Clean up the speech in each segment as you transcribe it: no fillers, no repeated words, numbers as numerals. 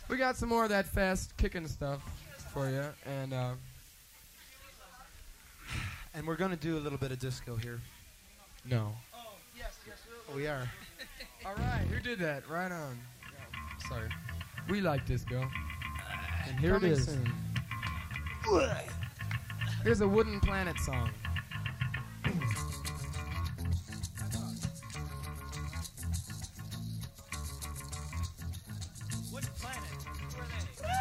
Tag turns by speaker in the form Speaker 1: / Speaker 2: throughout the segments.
Speaker 1: We got some more of that fast kicking stuff for you,
Speaker 2: and we're gonna do a little bit of disco here.
Speaker 1: No.
Speaker 2: Oh, yes, we are.
Speaker 1: All right, who did that? Right on.
Speaker 2: Sorry.
Speaker 1: We like disco.
Speaker 2: And here
Speaker 1: Coming
Speaker 2: it is.
Speaker 1: soon. Here's a Wooden Planet song.
Speaker 3: Wooden Planet. Who are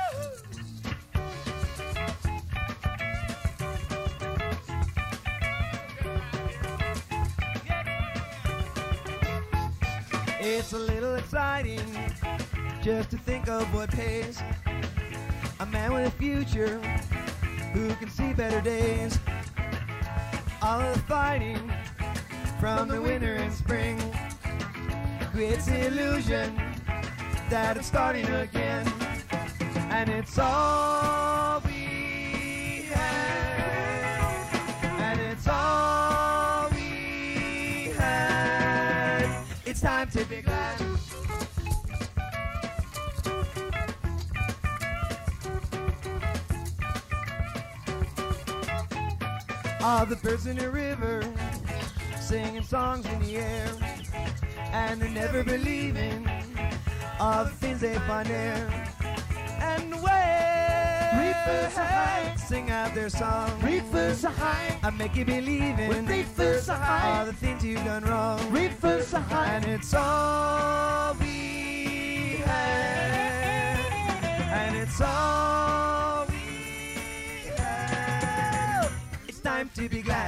Speaker 3: they?
Speaker 4: It's a little exciting just to think of what pays. A man with a future who can see better days. All of the fighting from the winter and spring creates the illusion that it's starting again. And it's all we had. And it's all we had. It's time to be glad. All the birds in the river singing songs in the air, and they're never believing all the things they find there. And when reefers are high, sing out their song. Reefers are high, I make you believe in. Reefers are high, all the things you've done wrong. Reefers are high, and it's all we had, and it's all we had. It's time to be glad.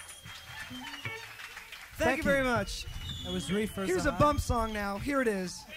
Speaker 4: Thank you very much.
Speaker 3: That was Reefers.
Speaker 4: Here's a bump song now. Here it is.